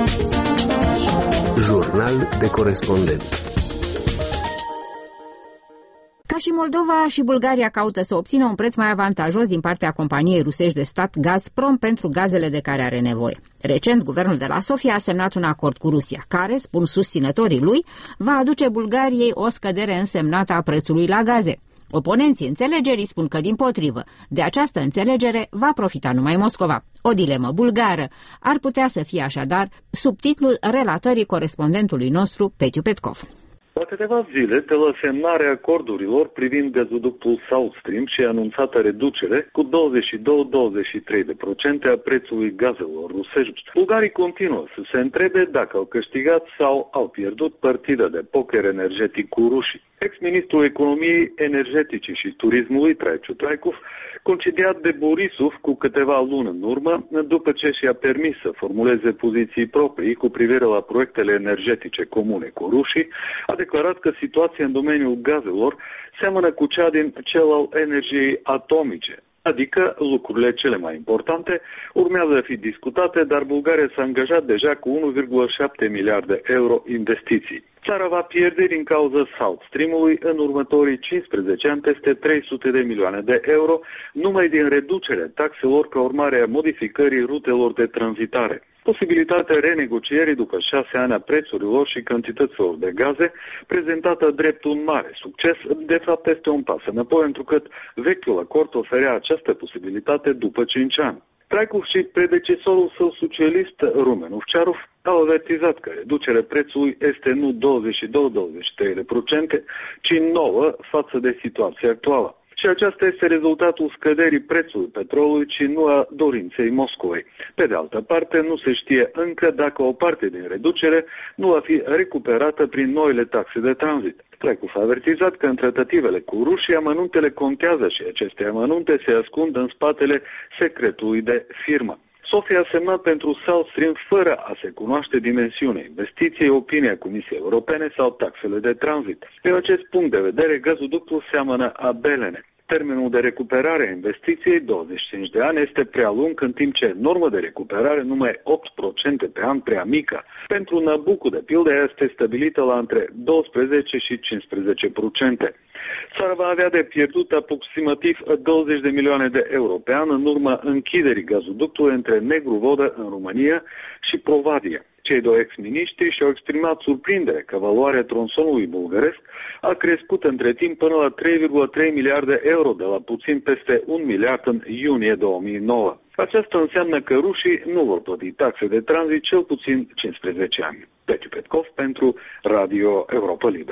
Jurnal de corespondent. Ca și Moldova, și Bulgaria caută să obțină un preț mai avantajos din partea companiei rusești de stat Gazprom pentru gazele de care are nevoie. Recent, guvernul de la Sofia a semnat un acord cu Rusia, care, spun susținătorii lui, va aduce Bulgariei o scădere însemnată a prețului la gaze. Oponenții înțelegerii spun că, dimpotrivă, de această înțelegere va profita numai Moscova. O dilemă bulgară ar putea să fie așadar subtitlul relatării corespondentului nostru, Petiu Petkov. La câteva zile de la semnarea acordurilor privind gazoductul South Stream și anunțată reducere cu 22-23% a prețului gazelor rusești, bulgarii continuă să se întrebe dacă au câștigat sau au pierdut partida de poker energetic cu rușii. Ex-ministrul economiei energetice și turismului, Traicu Traicov, concediat de Borisov cu câteva luni în urmă, după ce și-a permis să formuleze poziții proprii cu privire la proiectele energetice comune cu rușii, a declarat că situația în domeniul gazelor seamănă cu cea din cel al energiei atomice. Adică lucrurile cele mai importante urmează a fi discutate, dar Bulgaria s-a angajat deja cu 1,7 miliarde euro investiții. Țara va pierde din cauza South Stream-ului în următorii 15 ani peste 300 de milioane de euro, numai din reducerea taxelor ca urmare a modificării rutelor de tranzitare. Posibilitatea renegocierii după 6 ani a prețurilor și cantităților de gaze, prezentată drept un mare succes, de fapt este un pas înapoi, întrucât vechiul acord oferea această posibilitate după 5 ani. Traicov și predecesorul său socialist, Rumen Ovciarov, au avertizat că reducerea prețului este nu 22-23%, ci 9% față de situația actuală. Și aceasta este rezultatul scăderii prețului petrolului, ci nu a dorinței Moscovei. Pe de altă parte, nu se știe încă dacă o parte din reducere nu va fi recuperată prin noile taxe de tranzit. Traicov a avertizat că în tratativele cu rușii amănuntele contează și aceste amănunte se ascund în spatele secretului de firmă. Sofia a semnat pentru South Stream fără a se cunoaște dimensiunea investiției, opinia Comisiei Europene sau taxele de tranzit. Din acest punct de vedere, gazoductul seamănă a belene. Termenul de recuperare a investiției, 25 de ani, este prea lung, în timp ce normă de recuperare numai 8% pe an, prea mică. Pentru Nabucco, de pildă, este stabilită la între 12 și 15%. Țara va avea de pierdut aproximativ 20 de milioane de euro pe an în urma închiderii gazoductului între Negru Vodă în România și Provadia. Cei doi ex-miniștri și-au exprimat surprindere că valoarea tronsonului bulgăresc a crescut între timp până la 3,3 miliarde euro, de la puțin peste 1 miliard în iunie 2009. Aceasta înseamnă că rușii nu vor plăti taxe de tranzit cel puțin 15 ani. Petiu Petkov pentru Radio Europa Liberă.